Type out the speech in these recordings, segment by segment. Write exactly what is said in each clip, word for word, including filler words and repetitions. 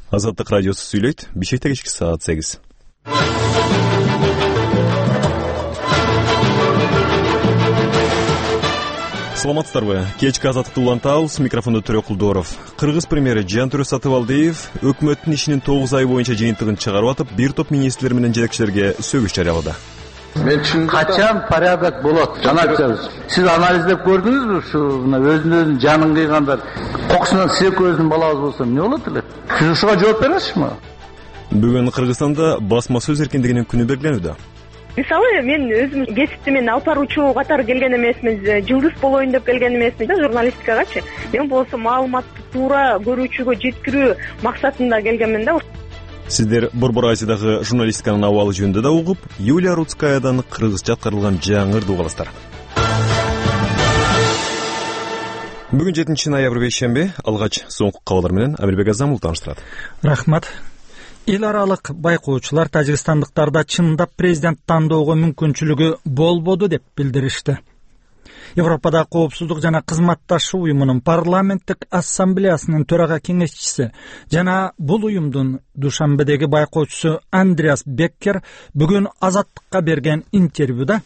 Азаттык радиосу сүйлөйт. Бишкекте кечки саат сегиз. Саламатсыздарбы? Кечки азаттыкты улантабыз. Микрофондо Төрө Кулдоров. Кыргыз премьери Жантүрө Сатыбалдиев өкмөттүн ишинин тогуз ай боюнча жыйынтыгын чыгарып атып, бир топ министрлер менен жетекчилерге сөгүш жарыялады. Мен качан порядок болот? Жанагы сиз анализдеп көрдүңүзбү? Ушу мына өзүнүн жанын кыйгандар кокусунан сиз өзүнүн балаңыз болсо эмне болот эле? Сиз ушуга жооп бересизби? Бүгүн Кыргызстанда басма сөз эркиндигинин күнү белгиленүүдө. Мисалы, мен өзүм кесипти мен алып баруучу катары келген эмесмин, жылдыз болоюн деп келген эмесмин да журналистикагачы. Мен болсо маалыматты туура көрүүчүгө жеткирүү максатында келгенмин да. Сиздер Борбор Азиядагы журналистиканын абалы жөнүндө да угуп, Юлия Рудскаядан кыргызча аткарылган жаңырды угаласыздар. Бүгүн жетинчи ноябрь бейшемби, алгач соңку кабарлар менен Амирбек Азамул тааныштырат. Рахмат. Эл аралык байкоочулар тажикстандыктарда чындап президент тандоого мүмкүнчүлүгү болбоду деп билдиришти. Европада коопсуздук жана кызматташуу уюмунун парламенттик ассамблеясынын төрага кеңешчиси жана бул уюмдун Душанбедеги байкоочусу Андреас Беккер бүгүн Азаттыкка берген интервьюда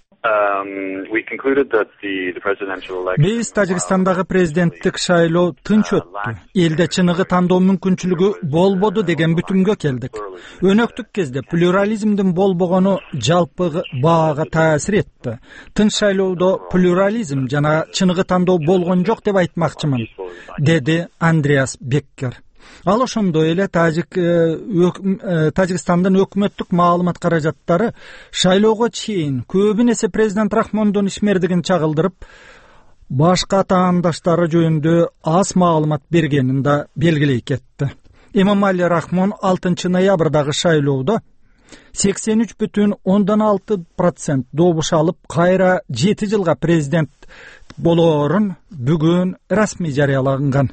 биз Тажикстандагы президенттик шайлоо тынч өттү. Элде чыныгы тандоо мүмкүнчүлүгү болбоду деген бүтүмгө келдик. Өнөктүк кезде плюрализмдин болбогону жалпы баага таасир этти. Тынч шайлоодо плюрализм жана чыныгы тандоо болгон жок деп айтмакчымын, деди Андреас Беккер. Ал ошондой эле Тажик Тажикстандын өкмөттүк маалымат каражаттары шайлоого чейин көбүн эсе президент Рахмондун ишмердигин чагылдырып, башка таандаштары жөнүндө аз маалымат бергенин да белгилей кетти. Эмомали Рахмон алтынчы ноябрдагы шайлоодо сексен үч бүтүн ондон алты процент добуш алып, кайра жети жылга президент болоорун бүгүн расмий жарыялаган.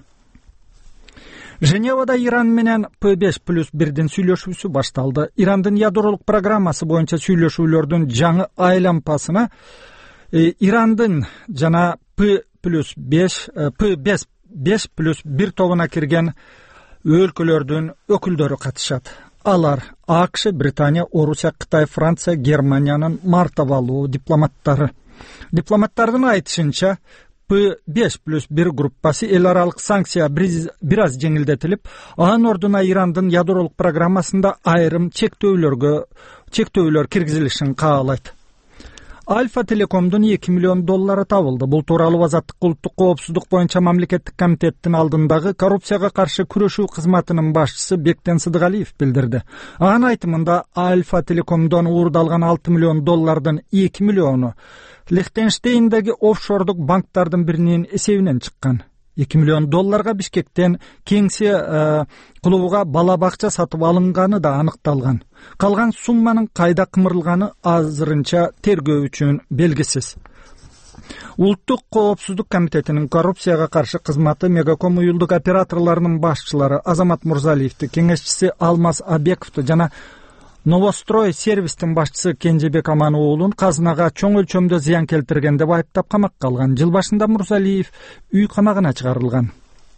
Женевада Иран менен П беш плюс бирдин сүйлөшүүсү башталды. Ирандын ядролук программасы боюнча сүйлөшүүлөрдүн жаңы айлампасына Ирандын жана П плюс беш П беш плюс бир тобуна кирген өлкөлөрдүн өкүлдөрү катышат. Алар АКШ, Британия, Орусия, Кытай, Франция, Германиянын мартабалуу дипломаттары. Дипломаттардын айтышынча, П беш плюс бир группасы эл аралык санкция бир аз жеңилдетилип, анын ордуна Ирандын ядролук программасында айрым чектөөлөргө чектөөлөр киргизилишин каалайт. Альфа Телекомдун эки миллион доллары табылды. Бул тууралуу Азаттык улуттук коопсуздук боюнча мамлекеттик комитеттин алдындагы коррупцияга каршы күрөшүү кызматынын башчысы Бектен Сыдыгалиев билдирди. Анын айтымында Альфа Телекомдон уурдалган алты миллион доллардын эки миллиону Лихтенштейндеги офшордук банктардын биринин эсебинен чыккан. эки миллион долларга Бишкектен кеңсе клубуга бала бакча сатып алынганы да аныкталган. Калган сумманын кайда кымырылганы азырынча тергөө үчүн белгисиз. Улуттук коопсуздук комитетинин коррупцияга каршы кызматы Мегаком уюлдук операторлорунун башчылары Азамат Мурзалиевди, кеңешчиси Алмаз Абековду жана Новострой сервистин башчысы Кенжебек Амануулун казынага чоң өлчөмдө зыян келтирген деп айыптап камакка алган. Жыл башында Мурзалиев үй камагына чыгарылган.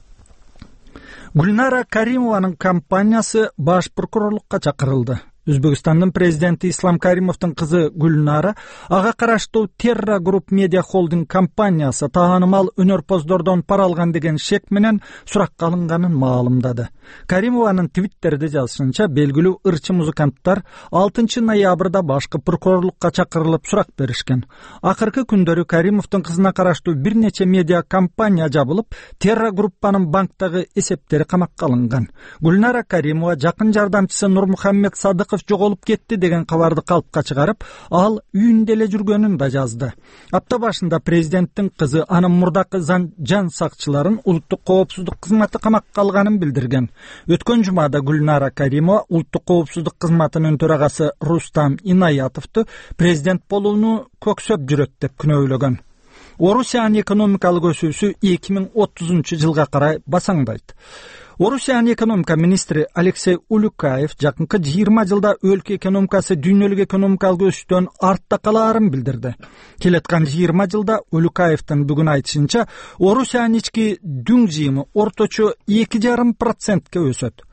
Гүлнара Каримованын компаниясы баш прокурорлукка чакырылды. Өзбекстандын президенти Ислам Каримовдун кызы Гүлнара ага караштуу Terra Group Media Holding компаниясы таанымал өнөрпоздордон пара алган деген шек менен суракка алынганын маалымдады. Каримованын Твиттерде жазышынча, белгилүү ырчы музыканттар алтынчы ноябрда башкы прокурорлукка чакырылып сурак беришкен. Акыркы күндөрү Каримовдун кызына караштуу бир нече медиа компания жабылып, Terra группанын банктагы эсептери камакка алынган. Гүлнара Каримова жакын жардамчысы Нурмухаммед Садыков жоголуп кетти деген кабарды калпка чыгарып, ал үйүндө эле жүргөнүн да жазды. Апта башында президенттин кызы анын мурдакы жан сакчыларын улуттук коопсуздук кызматы камакка алганын билдирген. Өткөн жумада Гүлнара Каримова улуттук коопсуздук кызматынын төрагасы Рустам Инаятовду президент болууну көксөп жүрөт деп күнөөлөгөн. Орусиянын экономикалык өсүүсү эки миң отузунчу жылга карай басаңдайт. Орусиянын экономика министри Алексей Улюкаев жакынкы жыйырма жылда өлкө экономикасы дүйнөлүк экономикалык өсүштөн артта калаарын билдирди. Келаткан жыйырма жылда Улюкаевдин бүгүн айтышынча, Орусиянын ички дүң жыйымы орточо эки жарым процентке өсөт.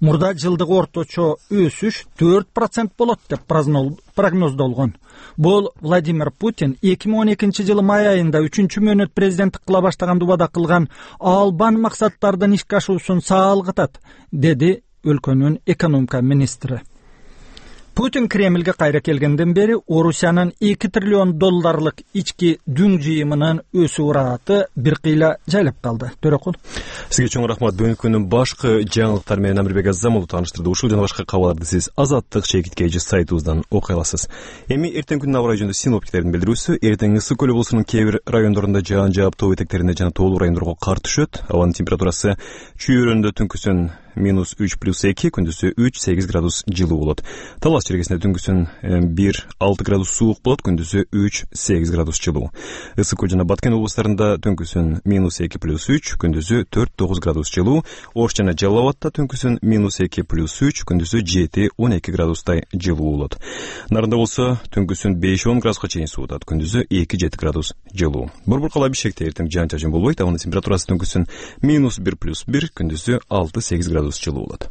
Мурда жылдык орточо өсүш төрт процент болот деп прогноздолгон. Бул Владимир Путин эки миң он экинчи жылы май айында үчүнчү мөөнөт президенттик кыла баштаганда убада кылган албан максаттардын ишке ашуусун саалгытат, деди өлкөнүн экономика министри. Путин Кремлге кайра келгенден бери Орусиянын эки триллион долларлык ички дүң жыйымынын өсүү ыраты бир кыйла жайлап калды. Төрөкул. Сизге чоң рахмат. Бүгүнкү күндүн башкы жаңылыктар менен Амирбек Азамов тааныштырды. Ушул жана башка кабарларды сиз Азаттык чекиткейжи сайтыбыздан окуй аласыз. Эми эртең күндүн аба ырайы жөнүндө синоптиктердин билдирүүсү: эртең ысык көл облусунун кээ бир райондорунда жаан жаап, тоо этектеринде жана тоолуу райондорго кар түшөт. Абанын температурасы чүйөрөндө түнкүсүн минус үч плюс эки, күндүзү үч сегиз градус жылуу болот. Талас жергесинде түнкүсүн бир алты градус суук болот, күндүзү үч сегиз градус жылуу. Ысык көл жана Баткен облустарында түнкүсүн минус эки плюс үч, күндүзү төрт тогуз градус жылуу. Ош жана Жалал Абадта түнкүсүн минус эки плюс үч, күндүзү жети он эки градустай жылуу болот. Нарында болсо түнкүсүн беш он градуска чейин суутат, күндүзү эки жети градус жылуу. Борборкала Бишкекте эртең жаан-чачын болбойт, абанын температурасы түнкүсүн минус бир плюс бир, күндүзү алты сегиз градус жылуу болот.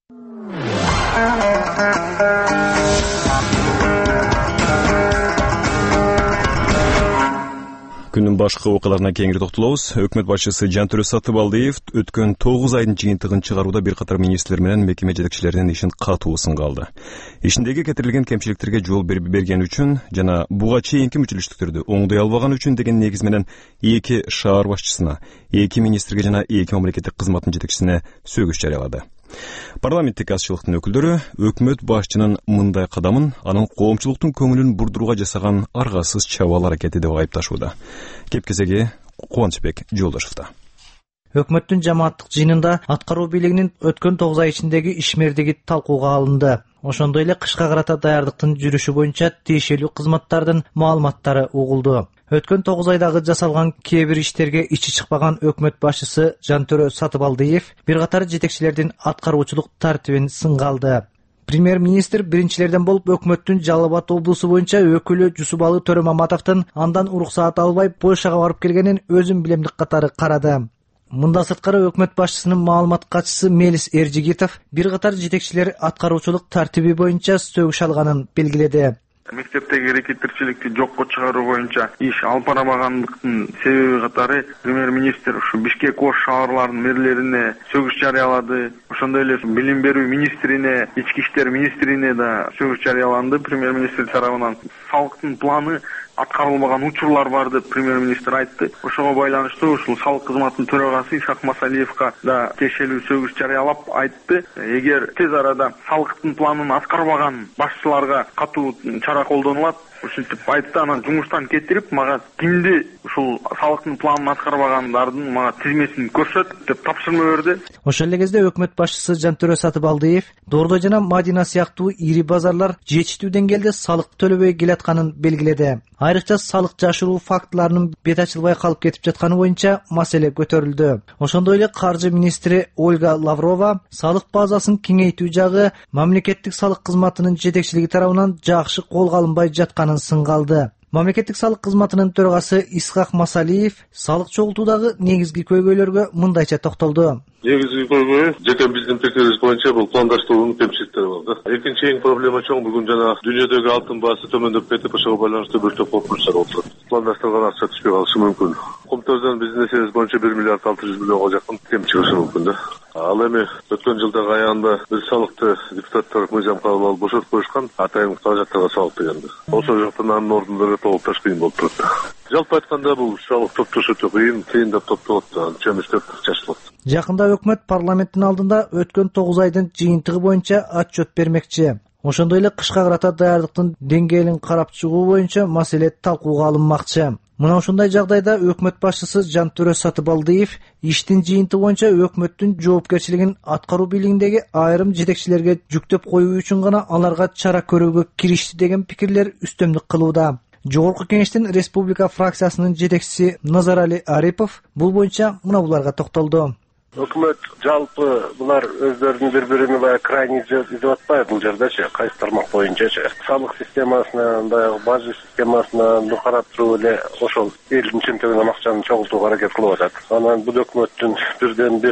Күндүн башкы окуяларына кеңири токтолобуз. Өкмөт башчысы Жантөрө Сатыбалдиев өткөн тогуз айдын жыйынтыгын чыгарууда бир катар министрлер менен мекеме жетекчилеринин ишин катуу сынга алды. Ишиндеги кетирилген кемчиликтерге жол берген үчүн жана буга чейинки мүчөлүштүктөрдү оңдой албаган үчүн деген негиз менен эки шаар башчысына, эки министрге жана эки мамлекеттик кызматтын жетекчисине сөгүш жарыялады. Парламенттик азчылыктын өкүлдөрү өкмөт башчынын мындай кадамын анын коомчулуктун көңүлүн бурдурууга жасаган аргасыз чабаал аракети деп айыпташууда. Кепкезеги Кубанычбек Жолдошевда. Өкмөттүн жамааттык жыйынында аткаруу бийлигинин өткөн тогуз ай ичиндеги ишмердиги талкууга алынды. Ошондой эле кышка карата даярдыктын жүрүшү боюнча тиешелүү кызматтардын маалыматтары угулду. Өткөн тогуз айдагы жасалган кээ бир иштерге ичи чыкпаган өкмөт башчысы Жантөрө Сатыбалдиев бир катар жетекчилердин аткаруучулук тартибин сынга алды. Премьер-министр биринчилерден болуп өкмөттүн Жалал Абад облусу боюнча өкүлү Жусупалы Төрөмаматовдун андан уруксаат албай Польшага барып келгенин өзүн билемдик катары карады. Мында сырткары өкмөт башчысынын маалымат катчысы Мелис Эржигитов бир катар жетекчилер аткаруучулук тартиби боюнча сөгүш алганын белгиледи. Мектептеги рекетирчиликти жокко чыгаруу боюнча иш алып барабагандыктын себеби катары премьер-министр ушу Бишкек Ош шаарларынын мэрлерине сөгүш жарыялады. Ошондой эле билим берүү министрине, ички иштер министрине да сөгүш жарыяланды премьер-министр тарабынан. Салыктын планы аткарылбаган учурлар бар деп премьер-министр айтты. Ошого байланыштуу ушул салык кызматынын төрагасы Ишак Масалиевка да тиешелүү сөгүш жарыялап айтты. Эгер тез арада салыктын планын аткарбаган башчыларга катуу чара колдонулат, ушинтип айтты. Анан жумуштан кетирип, мага кимди ушул салыктын планын аткарбагандардын мага тизмесин көрсөт деп тапшырма берди. Ошол эле кезде өкмөт башчысы Жантөрө Сатыбалдиев Дордой жана Мадина сыяктуу ири базарлар жетиштүү деңгээлде салык төлөбөй келатканын белгиледи. Айрыкча салык жашыруу фактыларынын бет ачылбай калып кетип жатканы боюнча маселе көтөрүлдү. Ошондой эле каржы министри Ольга Лаврова салык базасын кеңейтүү жагы мамлекеттик салык кызматынын жетекчилиги тарабынан жакшы колго алынбай жатканын сынга алды. Мамлекеттик салык кызматынын төрагасы Исхак Масалиев салык чогултуудагы негизги көйгөйлөргө мындайча токтолду. Негизги көйгөй жеке биздин пикирибиз боюнча бул пландаштыруунун кемчиликтери болду. Экинчи эң проблема чоң бүгүн жана дүйнөдөгү алтын баасы төмөндөп кетип, ошого байланыштуу бир топ окуучулар отурат. Пландаштырылган акча түшпөй калышы мүмкүн. Комтордон биздин эсебибиз боюнча бир миллиард алты жүз миллионго жакын кем чыгышы мүмкүн да. Ал эми өткөн жылдагы аягында бир салыкты депутаттар мыйзам кабыл алып бошотуп коюшкан, атайын каражаттарга салык дегенди. Ошол жактан анын ордундары толукташ кыйын болуп турат. Жалпы айтканда бул салык топтошу өтө кыйын, кыйындап топтолот, чөмүштөп чачылат. Жакында өкмөт парламенттин алдында өткөн тогуз айдын жыйынтыгы боюнча отчет бермекчи. Ошондой эле кышка карата даярдыктын деңгээлин карап чыгуу боюнча маселе талкууга алынмакчы. Мына ушундай жагдайда өкмөт башчысы Жантөрө Сатыбалдиев иштин жыйынтыгы боюнча өкмөттүн жоопкерчилигин аткаруу бийлигиндеги айрым жетекчилерге жүктөп коюу үчүн гана аларга чара көрүүгө киришти деген пикирлер үстөмдүк кылууда. Жогорку кеңештин республика фракциясынын жетекчиси Назарали Арипов бул боюнча мына буларга токтолду. Өкмөт жалпы булар өздөрүнүн бири-бирине баягы крайний изеп атпайбы бул жердечи, кайсы тармак боюнчачы. Салык системасынан, баягы бажы системасынан карап туруп эле ошол элдин чөнтөгүнөн акчаны чогултууга аракет кылып атат. Анан бул өкмөттүн бирден бир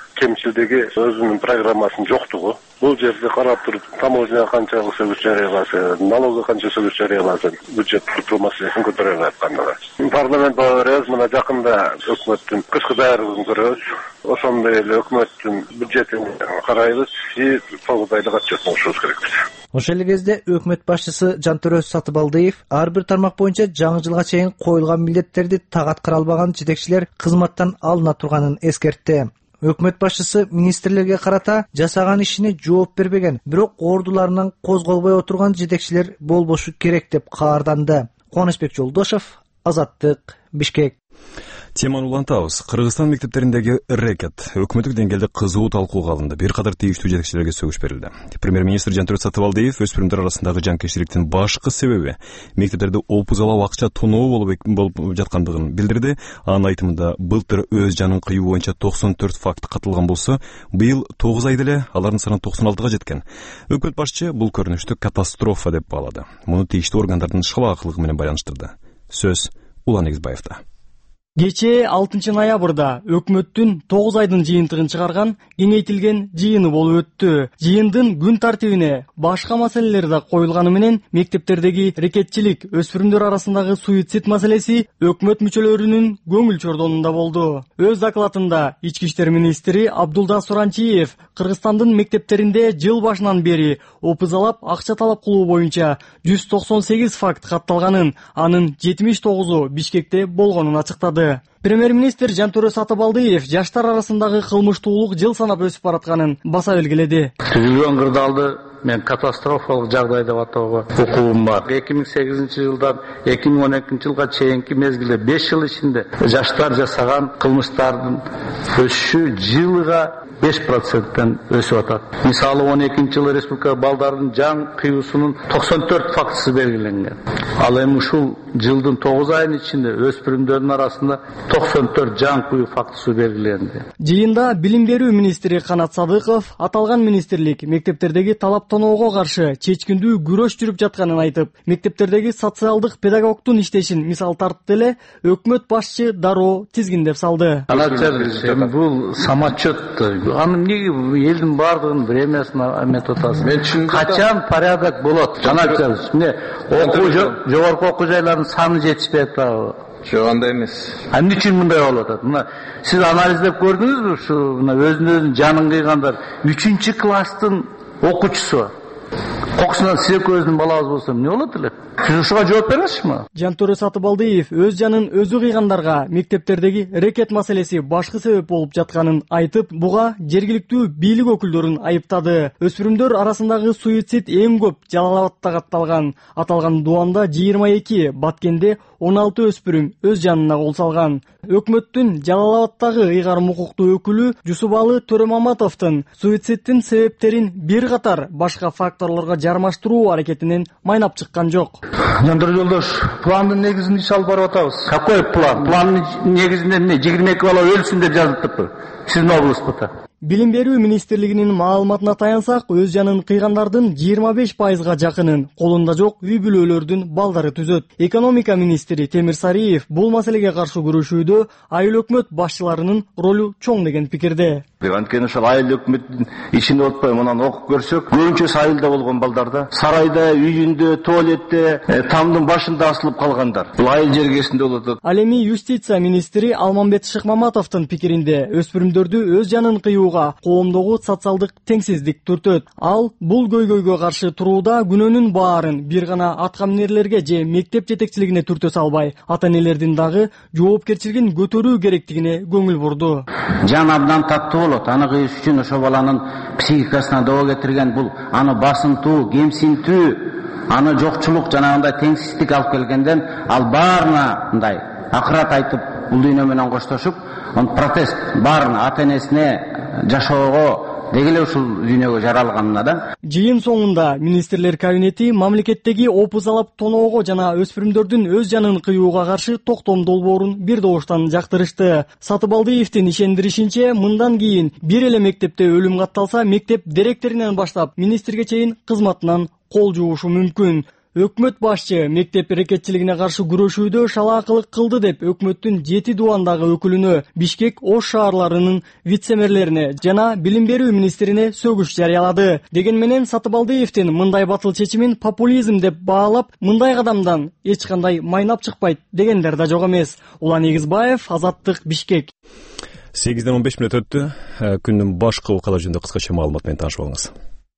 кемчилдиги өзүнүн программасынын жоктугу. Бул жерде карап туруп, таможняга канчалык сөгүш жарыяласын, налогко канча сөгүш жарыяласын, бюджет куруу маселесин көтөрөп атканда. Парламент барабыз, мына жакында өкмөттүн кышкы даярдыгын көрөбүз. Ошондой эле өкмөттүн бюджетин карайбыз и тогуз айлык отчет болушубуз керекпиз. Ошол эле кезде өкмөт башчысы Жантөрө Сатыбалдиев ар бир тармак боюнча жаңы жылга чейин коюлган милдеттерди так аткара албаган жетекчилер кызматтан алына турганын эскертти. Өкмөт башчысы министрлерге карата жасаган ишине жооп бербеген, бирок ордуларынан козголбой отурган жетекчилер болбошу керек деп каарданды. Кубанычбек Жолдошев, Азаттык, Бишкек. Теманы улантабыз. Кыргызстан мектептериндеги рэкет өкмөттүк деңгээлде кызуу талкууга алынды. Бир катар тийиштүү жетекчилерге сөгүш берилди. Премьер-министр Жантөрө Сатыбалдиев өспүрүмдөр арасындагы жанкечтиликтин башкы себеби мектептерде опузалап акча тоноо болуп жаткандыгын билдирди. Анын айтымында былтыр өз жанын кыюу боюнча токсон төрт факт катылган болсо, быйыл тогуз айда эле алардын саны токсон алтыга жеткен. Өкмөт башчы бул көрүнүштү катастрофа деп баалады. Муну тийиштүү органдардын шылаакылыгы менен байланыштырды. Сөз Улан Эгизбаевда. Кечээ алтынчы ноябрда өкмөттүн тогуз айдын жыйынтыгын чыгарган кеңейтилген жыйыны болуп өттү. Жыйындын күн тартибине башка маселелер да коюлганы менен мектептердеги рекетчилик, өспүрүмдөр арасындагы суицид маселеси өкмөт мүчөлөрүнүн көңүл чордонунда болду. Өз докладында ички иштер министри Абдулда Суранчиев Кыргызстандын мектептеринде жыл башынан бери опузалап акча талап кылуу боюнча жүз токсон сегиз факт катталганын, анын жетимиш тогузу Бишкекте болгонун ачыктады. Премьер-министр Жантөрө Сатыбалдиев жаштар арасындагы кылмыштуулук жыл санап өсүп баратканын баса белгиледи. Түзүлгөн кырдаалды мен катастрофалык жагдай деп атоого укугум бар. эки миң сегизинчи жылдан эки миң он экинчи жылга чейинки мезгилде беш жыл ичинде жаштар жасаган кылмыштардын өсүшү жылга беш проценттен өсүп атат. Мисалы он экинчи жылы республика балдардын жан кыюусунун токсон төрт фактысы белгиленген. Ал эми ушул жылдын тогуз айынын ичинде өспүрүмдөрдүн арасында токсон төрт жан кыюу фактысы белгиленди. Жыйында билим берүү министри Канат Садыков аталган министрлик мектептердеги талап тоноого каршы чечкиндүү күрөш жүрүп жатканын айтып, мектептердеги социалдык педагогтун иштешин мисал тартты эле өкмөт башчы дароо тизгиндеп салды. Бул самочет, аны эмнеге элдин бардыгынын премиясын эметип атасыз? Качан порядок болот? Жанагы эмне окуу жогорку окуу жайлардын саны жетишпей атпайбы? Жок, андай эмес. Эмне үчүн мындай болуп атат? Мына сиз анализдеп көрдүңүзбү? Ушу мына өзүнүн жанын кыйгандар үчүнчү класстын окуучусу. Кокусунан сиз өзүнүн балаңыз болсо эмне болот эле? Сиз ушуга жооп бересизби? Жантөрө Сатыбалдиев өз жанын өзү кыйгандарга мектептердеги рекет маселеси башкы себеп болуп жатканын айтып, буга жергиликтүү бийлик өкүлдөрүн айыптады. Өспүрүмдөр арасындагы суицид эң көп Жалал Абадта катталган. Аталган дуанда жыйырма эки, Баткенде он алты өспүрүм өз жанына кол салган. Өкмөттүн Жалал Абадтагы ыйгарым укуктуу өкүлү Жусубалы Төрөмаматовдун суициддин себептерин бир катар башка факторлорго жармаштыруу аракетинен майнап чыккан жок. Жантөрө Жолдош, пландын негизинде иш алып барып атабыз. Какой план? Пландын негизинде эмне? жыйырма эки бала өлсүн деп жазылыптырбы? Сиздин облустукта. Билим берүү министрлигинин маалыматына таянсак, өз жанын кыйгандардын жыйырма беш пайызга жакынын колунда жок үй бүлөлөрдүн балдары түзөт. Экономика министри Темир Сариев бул маселеге каршы күрөшүүдө айыл өкмөт башчыларынын ролу чоң деген пикирде. Анткени ошол айыл өкмөттүн ишин отпой мындан окуп көрсөк, көбүнчөсү айылда болгон балдарда, сарайда, үйүндө, туалетте, тамдын башында асылып калгандар. Бул айыл жергесинде болот. Ал эми юстиция министри Алмамбет Шыкмаматовдун пикиринде өспүрүмдөрдү өз жанын кыюуга коомдогу социалдык теңсиздик түртөт. Ал бул көйгөйгө каршы турууда күнөөнүн баарын бир гана аткаминерлерге же мектеп жетекчилигине түртө салбай, ата энелердин дагы жоопкерчилигин көтөрүү керектигине көңүл бурду. Жан абдан таттуу болот. Аны кыйыш үчүн ошо баланын психикасына доо кетирген бул аны басынтуу, кемсинтүү, аны жокчулук жанагындай теңсиздик алып келгенден ал баарына мындай акырат айтып бул дүйнө менен коштошуп, он протест баарына ата энесине жашоого дегеле ушул дүйнөгө жаралганына да. Жыйын соңунда министрлер кабинети мамлекеттеги опузалап тоноого жана өспүрүмдөрдүн өз жанын кыюуга каршы токтом долбоорун бир добуштан жактырышты. Сатыбалдиевдин ишендиришинче, мындан кийин бир эле мектепте өлүм катталса, мектеп директорунан баштап министрге чейин кызматынан кол жуушу мүмкүн. Өкмөт башчы мектеп эрекетчилигине каршы күрөшүүдө шалаакылык кылды деп өкмөттүн жети дубандагы өкүлүнө, Бишкек, Ош шаарларынын вице-мэрлерине жана билим берүү министрине сөгүш жарыялады. Деген менен Сатыбалдиевдин мындай батыл чечимин популизм деп баалап, мындай кадамдан эч кандай майнап чыкпайт дегендер да жок эмес. Улан Эгизбаев, Азаттык, Бишкек. сегизден он беш мүнөт өттү. Күндүн башкы окуялары жөнүндө кыскача маалымат менен таанышып алыңыз.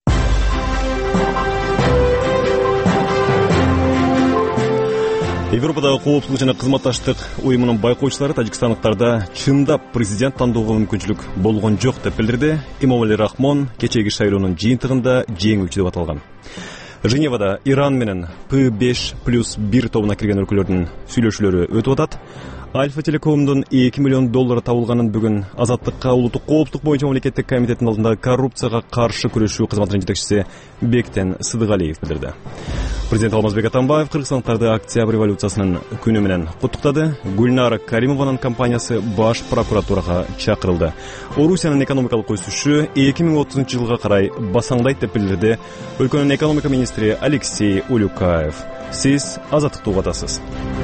Европадагы коопсуздук жана кызматташтык уюмунун байкоочулары тажикстандыктарда чындап президент тандоого мүмкүнчүлүк болгон жок деп билдирди. Эмомали Рахмон кечеги шайлоонун жыйынтыгында жеңүүчү деп аталган. Женевада Иран менен П беш плюс бир тобуна кирген өлкөлөрдүн сүйлөшүүлөрү өтүп атат. Альфа Телекомдун эки миллион доллары табылганын бүгүн Азаттыкка улуттук коопсуздук боюнча мамлекеттик комитеттин алдындагы коррупцияга каршы күрөшүү кызматынын жетекчиси Бектен Сыдыгалиев билдирди. Президент Алмазбек Атамбаев кыргызстандыктарды Октябрь революциясынын күнү менен куттуктады. Гүлнара Каримованын компаниясы баш прокуратурага чакырылды. Орусиянын экономикалык өсүшү эки миң отузунчу жылга карай басаңдайт деп билдирди өлкөнүн экономика министри Алексей Улюкаев. Сиз Азаттыкты угатасыз.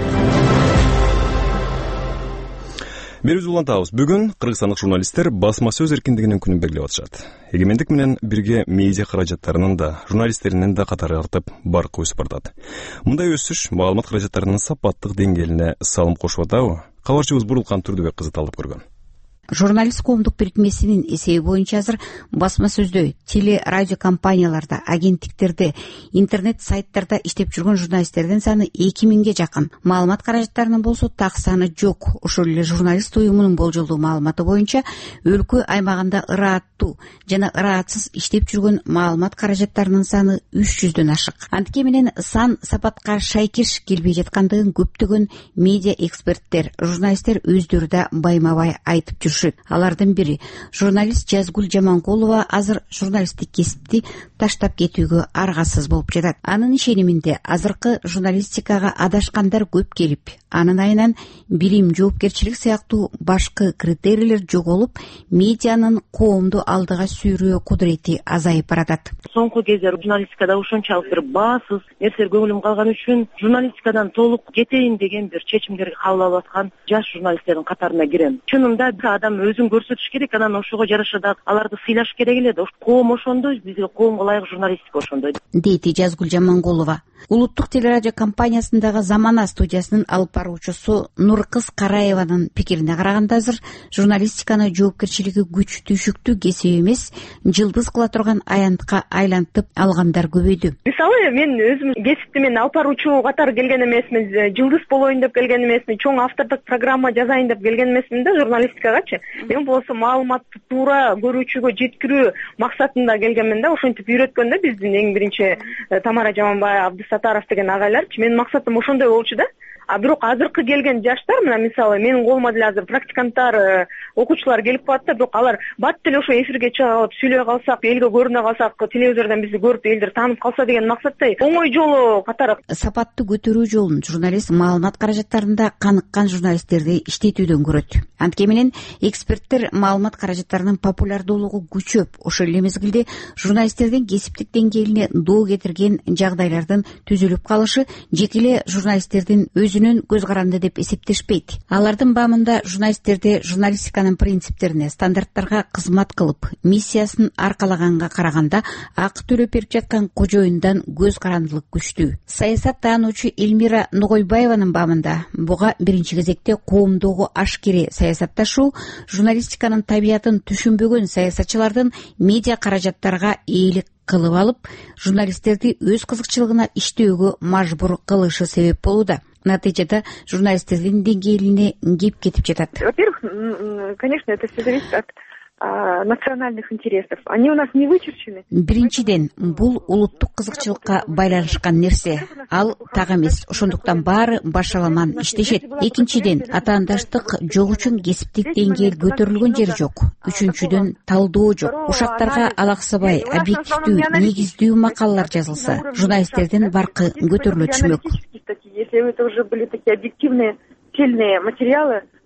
Берүүбүз улантабыз. Бүгүн кыргызстандык журналисттер басма сөз эркиндигинин күнүн белгилеп атышат. Эгемендик менен бирге медиа каражаттарынын да, журналисттеринин да катары артып, баркы өсүп бардат. Мындай өсүш маалымат каражаттарынын сапаттык деңгээлине салым кошуп атабы? Кабарчыбыз Бурулкан Турдубек кызы талдап көргөн. Журналист коомдук бирикмесинин эсеби боюнча азыр басма сөздө, теле радио компанияларда, агенттиктерде, интернет сайттарда иштеп жүргөн журналисттердин саны эки миңге жакын. Маалымат каражаттарынын болсо так саны жок. Ошол эле журналист уюмунун болжолдуу маалыматы боюнча өлкө аймагында ырааттуу жана ыраатсыз иштеп жүргөн маалымат каражаттарынын саны үч жүздөн ашык. Антке менен сан сапатка шайкеш келбей жаткандыгын көптөгөн медиа эксперттер, журналисттер өздөрү да байма-бай айтып жүрүшөт. Алардын бири журналист Жазгүл Жаманкулова азыр журналисттик кесипти таштап кетүүгө аргасыз болуп жатат. Анын ишениминде азыркы журналистикага адашкандар көп келип, анын айынан билим, жоопкерчилик сыяктуу башкы критерийлер жоголуп, медианын коомду алдыга сүйрөө кудурети азайып баратат. Соңку кезде журналистикада ошончалык бир баасыз нерселер көңүлүм калган үчүн журналистикадан толук кетейин деген бир чечимдерди кабыл алып аткан жаш журналисттердин катарына кирем. Чынында адам өзүн көрсөтүш керек, анан ошого жараша да аларды сыйлаш керек эле. Коом ошондой, бизге коомго ылайык журналистика ошондой, дейт Жазгүл Жаманкулова. Улуттук телерадио компаниясындагы Замана студиясынын алып баруучусу Нуркыз Караеванын пикирине караганда азыр журналистиканы жоопкерчилиги күч түйшүктүү кесип эмес, жылдыз кыла турган аянтка айлантып алгандар көбөйдү. Мисалы, мен өзүм кесипти мен алып баруучу катары келген эмесмин, жылдыз болоюн деп келген эмесмин, чоң автордук программа жазайын деп келген эмесмин да журналистикагачы. Мен болсо маалыматты туура көрүүчүгө жеткирүү максатында келгенмин да, ошентип үйрөткөн да биздин эң биринчи Тамара Жаманбаева, Абдысатаров деген агайларчы. Менин максатым ошондой болчу да. А бирок азыркы келген жаштар, мына мисалы менин колума деле азыр практиканттар, окуучулар келип калат да, бирок алар бат деле ошо эфирге чыгып сүйлөй калсак, элге көрүнө калсак, телевизордон бизди көрүп элдер таанып калса деген максаттай оңой жолу катары. Сапатты көтөрүү жолун журналист маалымат каражаттарында каныккан журналисттерди иштетүүдөн көрөт. Антке менен эксперттер маалымат каражаттарынын популярдуулугу күчөп, ошол эле мезгилде журналисттердин кесиптик деңгээлине доо кетирген жагдайлардын түзүлүп калышы жеке эле журналисттердин өзүнүн көз каранды деп эсептешпейт. Алардын баамында журналисттерде журналистиканын принциптерине, стандарттарга кызмат кылып, миссиясын аркалаганга караганда акы төлөп берип жаткан кожоюндан көз карандылык күчтүү. Саясат таануучу Элмира Ногойбаеванын баамында буга биринчи кезекте коомдогу ашкере саясатташуу, журналистиканын табиятын түшүнбөгөн саясатчылардын медиа каражаттарга ээлик кылып алып, журналисттерди өз кызыкчылыгына иштөөгө мажбур кылышы себеп болууда. Натыйжада журналисттердин деңгээлине кеп кетип жатат. Во-первых, конечно, это все зависит от национальных интересов. Они у нас не вычерчены. Биринчиден, бул улуттук кызыкчылыкка байланышкан нерсе. Ал так эмес. Ошондуктан баары башаламан иштешет. Экинчиден, атаандаштык жок үчүн кесиптик деңгээл көтөрүлгөн жери жок. Үчүнчүдөн, талдоо жок. Ушактарга алаксабай, объективдүү, негиздүү макалалар жазылса, журналисттердин баркы көтөрүлө түшмөк. Если это уже были такие объективные, цельные материалы,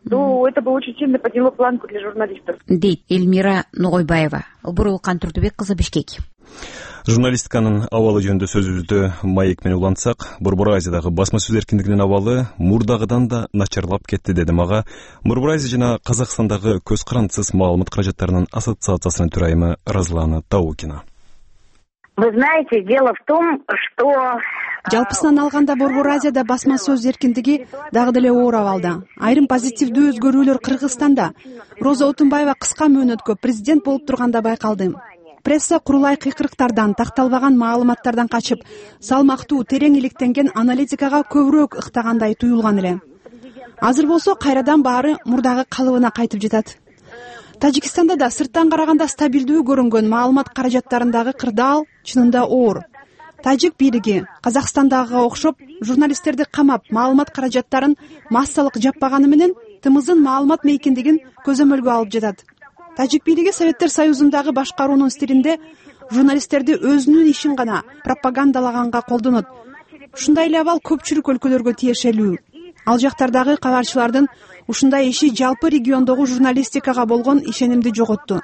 то это бы очень сильно подняло планку для журналистов. Дейт Эльмира Ногойбаева, Ылбыр Турдубек кызы, Бишкек. Журналистиканын абалы жөнүндө сөзүбүздү маек менен улантсак, Борбор Азиядагы басма сөз эркиндигинин абалы мурдагыдан да начарлап кетти деди мага Борбор Азия жана Казакстандагы көз карандысыз маалымат каражаттарынын ассоциациясынын төрайымы Разлана Таукина. Вы знаете, дело в том, что жалпысынан алганда Борбор Азияда басма сөз эркиндиги дагы деле оор абалда. Айрым позитивдүү өзгөрүүлөр Кыргызстанда Роза Отунбаева кыска мөөнөткө президент болуп турганда байкалды. Пресса курулай кыйкырыктардан, такталбаган маалыматтардан качып, салмактуу, терең иликтенген аналитикага көбүрөөк ыктагандай туюлган эле. Азыр болсо кайрадан баары мурдагы калыбына кайтып жатат. Тажикстанда да сырттан караганда стабилдүү көрүнгөн маалымат каражаттарындагы кырдаал чынында оор. Тажик бийлиги Казакстандагыга окшоп журналисттерди камап, маалымат каражаттарын массалык жаппаганы менен тымыздын маалымат мейкиндигин көзөмөлгө алып жатат. Тажик бийлиги Советтер Союзундагы башкаруунун стилинде журналисттерди өзүнүн ишин гана пропагандалаганга колдонот. Ушундай эле абал көпчүлүк өлкөлөргө тиешелүү. Ал жактардагы кабарчылардын ушундай иши жалпы региондогу журналистикага болгон ишенимди жоготту.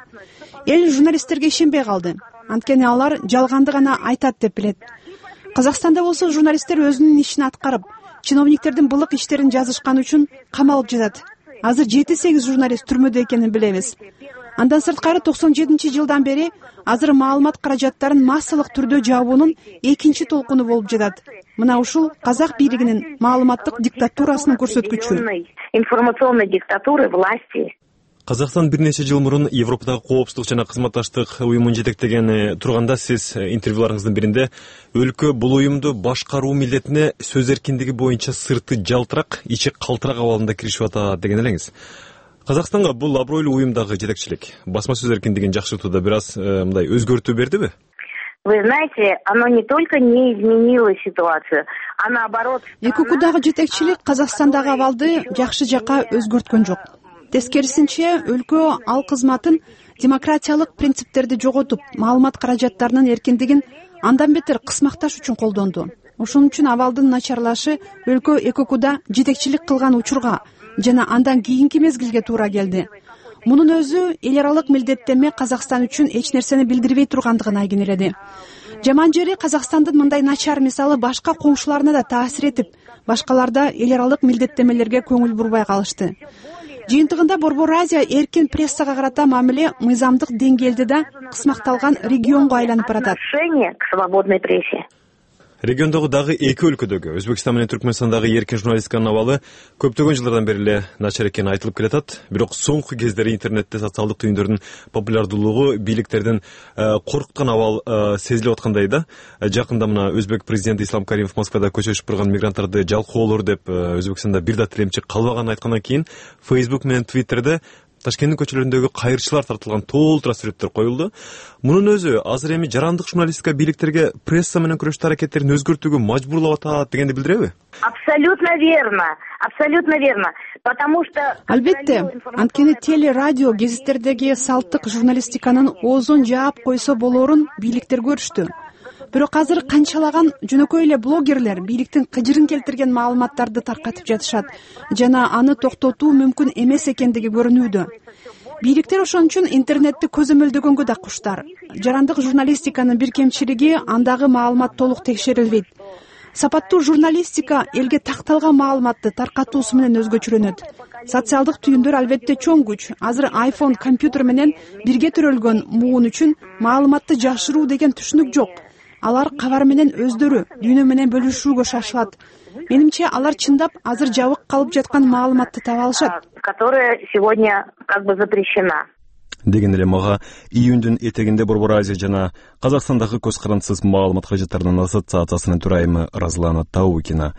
Эл журналисттерге ишенбей калды. Анткени алар жалганды гана айтат деп билет. Казакстанда болсо журналисттер өзүнүн ишин аткарып, чиновниктердин былык иштерин жазышкан үчүн камалып жатат. Азыр жети сегиз журналист түрмөдө экенин билебиз. Андан сырткары токсон жетинчи жылдан бери азыр маалымат каражаттарын массалык түрдө жабуунун экинчи толкуну болуп жатат. Мына ушул казак бийлигинин маалыматтык диктатурасынын көрсөткүчү. Информационной диктатуры власти. Казакстан бир нече жыл мурун Европадагы коопсуздук жана кызматташтык уюмун жетектеген турганда сиз интервьюларыңыздын биринде өлкө бул уюмду башкаруу милдетине сөз эркиндиги боюнча сырты жалтырак, ичи калтырак абалында киришип атат деген элеңиз. Казакстанга бул абройлуу уюмдагы жетекчилик басма сөз эркиндигин жакшыртууда бир аз мындай өзгөртүү бердиби? Вы знаете, оно не только не изменило ситуацию, а наоборот. ЭКОКудагы жетекчилик Казакстандагы абалды жакшы жакка өзгөрткөн жок. Тескерисинче, өлкө ал кызматын демократиялык принциптерди жоготуп, маалымат каражаттарынын эркиндигин андан бетер кысмакташ үчүн колдонду. Ошон үчүн абалдын начарлашы өлкө ЭКОКуда жетекчилик кылган учурга жана андан кийинки мезгилге туура келди. Мунун өзү эл аралык милдеттенме Казакстан үчүн эч нерсени билдирбей тургандыгын айгинеледи. Жаман жери Казакстандын мындай начар мисалы башка коңшуларына да таасир этип, башкаларда эл аралык милдеттенмелерге көңүл бурбай калышты. Жыйынтыгында Борбор Азия эркин прессага карата мамиле мыйзамдык деңгээлде да кысмакталган регионго айланып баратат. К свободной прессе. Региондогу дагы эки өлкөдөгү Өзбекстан менен Түркмөнстандагы эркин журналистиканын абалы көптөгөн жылдардан бери эле начар экени айтылып келатат. Бирок соңку кездери интернетте социалдык түйүндөрдүн популярдуулугу бийликтердин коркуткан абал сезилип аткандай да. Жакында мына Өзбек президенти Ислам Каримов Москвада көчөшүп турган мигранттарды жалкоолор деп Өзбекстанда бир да тилемчи калбаганын айткандан кийин Facebook менен Twitterде Ташкенттин көчөлөрүндөгү кайрчылар тартылган толтура сүрөттөр коюлду. Мунун өзү азыр эми жарандык журналистика бийликтерге пресса менен күрөштүү аракеттерин өзгөртүүгө мажбурлап атат дегенди билдиреби? Абсолютно верно. Абсолютно верно. Потому что албетте, анткени теле, радио, гезиттердеги салттык журналистиканын оозун жаап койсо болоорун бийликтер көрүштү. Бирок азыр канчалаган жөнөкөй эле блогерлер бийликтин кыжырын келтирген маалыматтарды таркатып жатышат жана аны токтотуу мүмкүн эмес экендиги көрүнүүдө. Бийликтер ошон үчүн интернетти көзөмөлдөгөнгө да куштар. Жарандык журналистиканын бир кемчилиги андагы маалымат толук текшерилбейт. Сапаттуу журналистика элге такталган маалыматты таркатуусу менен өзгөчөлөнөт. Социалдык түйүндөр албетте чоң күч. Азыр айфон компьютер менен бирге төрөлгөн муун үчүн маалыматты жашыруу деген түшүнүк жок. Алар кабар менен өздөрү дүйнө менен бөлүшүүгө шашылат. Менимче алар чындап азыр жабык калып жаткан маалыматты таба алышат, которая сегодня как бы запрещена. Деген эле мага июндүн этегинде Борбор Азия жана Казакстандагы көз карандысыз маалымат каражаттарынын ассоциациясынын төрайымы Разлана Таукина.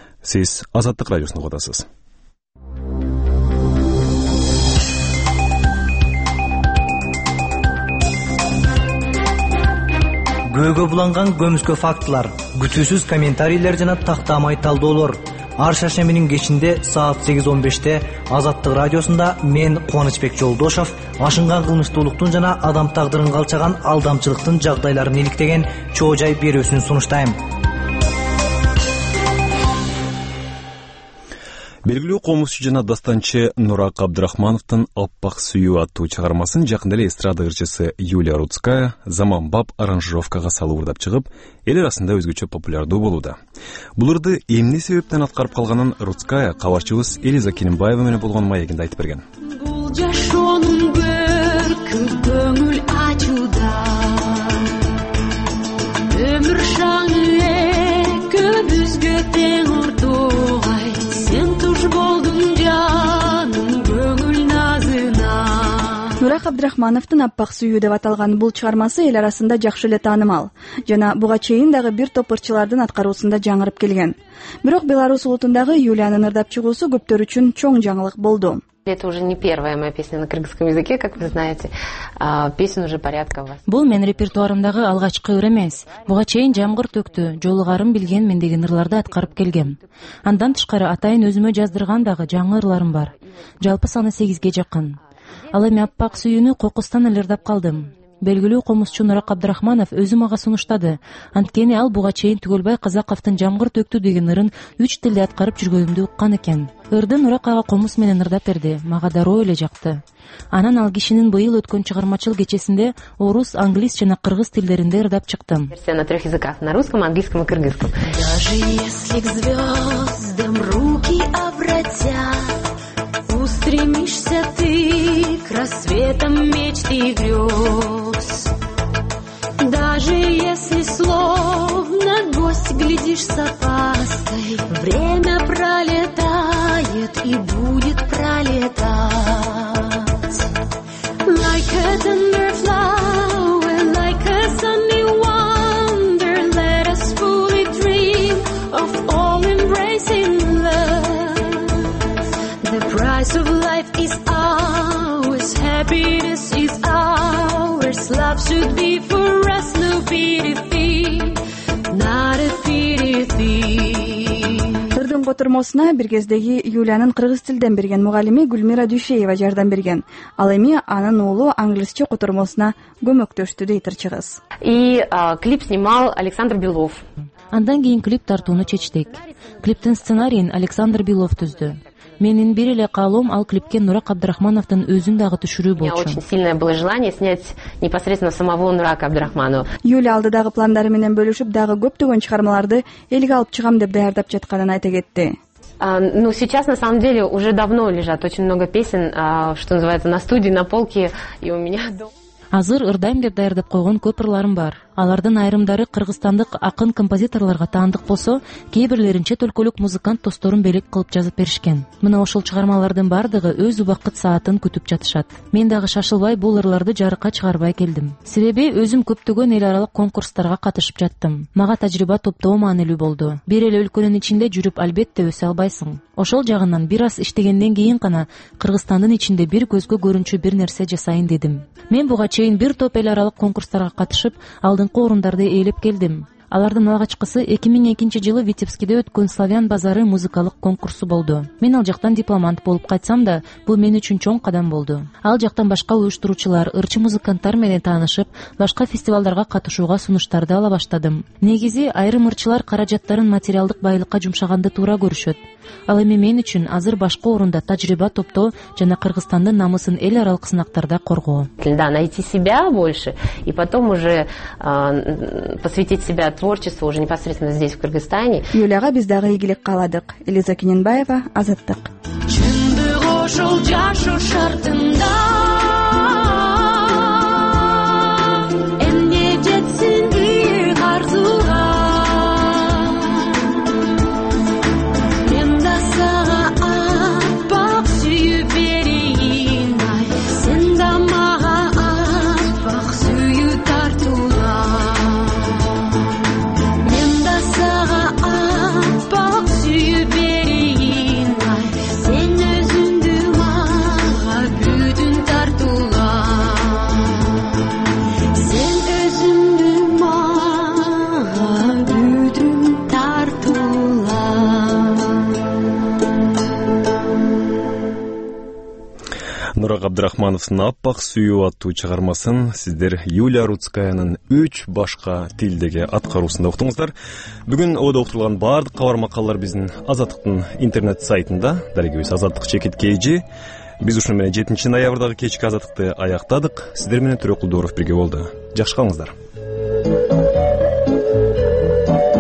Сиз Азаттык радиосун угуп атасыз. Көөгө буланган көмүскө фактылар, күтүүсүз комментарийлер жана тактамай талдоолор. Ар шаршембинин кечинде саат сегиз он беште Азаттык радиосунда мен Кубанычбек Жолдошов ашынган кылмыштуулуктун жана адам тагдырын калчаган алдамчылыктын жагдайларын иликтеген чоо жай берүүсүн сунуштайм. Белгилүү комузчу жана дастанчы Нурак Абдрахмановдун «Аппак сүйүү» аттуу чыгармасын жакында эле эстрада ырчысы Юлия Рудская заманбап аранжировкага салып ырдап чыгып, эл арасында өзгөчө популярдуу болууда. Бул ырды эмне себептен аткарып калганын Рудская кабарчыбыз Элиза Кененбаева менен болгон маегинде айтып берген. Бул жашоонун көркү көңүл ачууда, өмүр шаңы экөөбүзгө тең ортогай, сен туш болдуң жаным көңүл назына. Нурак Абдрахмановдун «Аппак сүйүү» деп аталган бул чыгармасы эл арасында жакшы эле таанымал жана буга чейин дагы бир топ ырчылардын аткаруусунда жаңырып келген. Бирок Беларусь улутундагы Юлиянын ырдап чыгуусу көптөр үчүн чоң жаңылык болду. Это уже не первая моя песня на кыргызском языке, как вы знаете. Песен уже порядка у вас. Бул менин репертуарымдагы алгачкы ыр эмес. Буга чейин жамгыр төктү, жолугарым билген мен деген ырларды аткарып келгем. Андан тышкары атайын өзүмө жаздырган дагы жаңы ырларым бар. Жалпы саны сегизге жакын. Ал эми «Аппак сүйүүнү» кокустан эле ырдап калдым. Белгилүү комузчу Нурак Абдрахманов өзү мага сунуштады. Анткени ал буга чейин Түгөлбай Казаковдун «Жамгыр төктү» деген ырын үч тилде аткарып жүргөнүмдү уккан экен. Ырды Нурак ага комуз менен ырдап берди. Мага дароо эле жакты. Анан ал кишинин быйыл өткөн чыгармачыл кечесинде орус, англис жана кыргыз тилдеринде ырдап чыктым. Версия на трех языках: на русском, английском и кыргызском. Даже если к звездам руки обратят, устремишься ты к рассветам мечт и грез. Даже если словно гость глядишь с опаской, время пролетает и будет пролетать. Like a tender flower, like a sunny wonder, let us fully dream of all-embracing love. The price of life is ours, happiness is ours, love should be for us, no pity fee, not a pity fee. Ырдын котормосуна бир кездеги Юлиянын кыргыз тилден берген мугалими Гүлмира Дүйшеева жардам берген. Ал эми анын уулу англисче котормосуна көмөктөштү дейт ырчыгыз. И а, клип снимал Александр Белов. Андан кийин клип тартууну чечтик. Клиптин сценарийин Александр Белов түздү. Менин бир эле каалоом ал клипке Нурак Абдрахмановдун өзүн дагы түшүрүү болчу. У меня очень сильное было желание снять непосредственно самого Нурака Абдрахманова. Юлия алдыдагы пландары менен бөлүшүп дагы көптөгөн чыгармаларды элге алып чыгам деп даярдап жатканын айта кетти. А, ну, сейчас, на самом деле, уже давно лежат очень много песен, а, что называется, на студии, на полке, и у меня дома. Азыр ырдайм деп даярдап койгон көп ырларым бар. Алардын айрымдары кыргызстандык акын композиторлорго таандык болсо, кээ бирлерин чет өлкөлүк музыкант досторум белек кылып жазып беришкен. Мына ошол чыгармалардын бардыгы өз убакыт саатын күтүп жатышат. Мен дагы шашылбай бул ырларды жарыкка чыгарбай келдим. Себеби өзүм көптөгөн эл аралык конкурстарга катышып жаттым. Мага тажрыйба топтоо маанилүү болду. Бир эле өлкөнүн ичинде жүрүп албетте өсө албайсың. Ошол жагынан бир аз иштегенден кийин гана Кыргызстандын ичинде бир көзгө көрүнчү бир нерсе жасайын дедим. Мен буга чейин бир топ эл аралык конкурстарга катышып, алдыңкы орундарды ээлеп келдим. Алардын алгачкысы эки миң экинчи жылы Витебскиде өткөн Славян базары музыкалык конкурсу болду. Мен ал жактан дипломант болуп кайтсам да, бул мен үчүн чоң кадам болду. Ал жактан башка уюштуруучулар, ырчы музыканттар менен таанышып, башка фестивалдарга катышууга сунуштарды ала баштадым. Негизи айрым ырчылар каражаттарын материалдык байлыкка жумшаганды туура көрүшөт. Ал эми мен үчүн азыр башка орунда тажрыйба топтоо жана Кыргызстандын намысын эл аралык сынактарда коргоо. Да, найти себя больше и потом уже э, посвятить себя творчеству уже непосредственно здесь в Кыргызстане. Юлияга биз дагы ийгилик кааладык. Элиза Кененбаева, Азаттык. Чындык ошол жашоо шартында эмне жетсин бир арзуга. Sen özündü mağa bütün Абдрахмановдун «Аппак сүйүү» аттуу чыгармасын сиздер Юлия Рудскаянын «Үч башка тилдеги» аткаруусунда уктуңуздар. Бүгүн ода уктурулган баардык кабар макалалар биздин Азаттыктын интернет сайтында, дарегибиз Азаттык чекит kg. Биз ушуну менен жетинчи ноябрдагы кечки Азаттыкты аяктадык. Сиздер менен Төрөкулдоров бирге болду. Жакшы калыңыздар.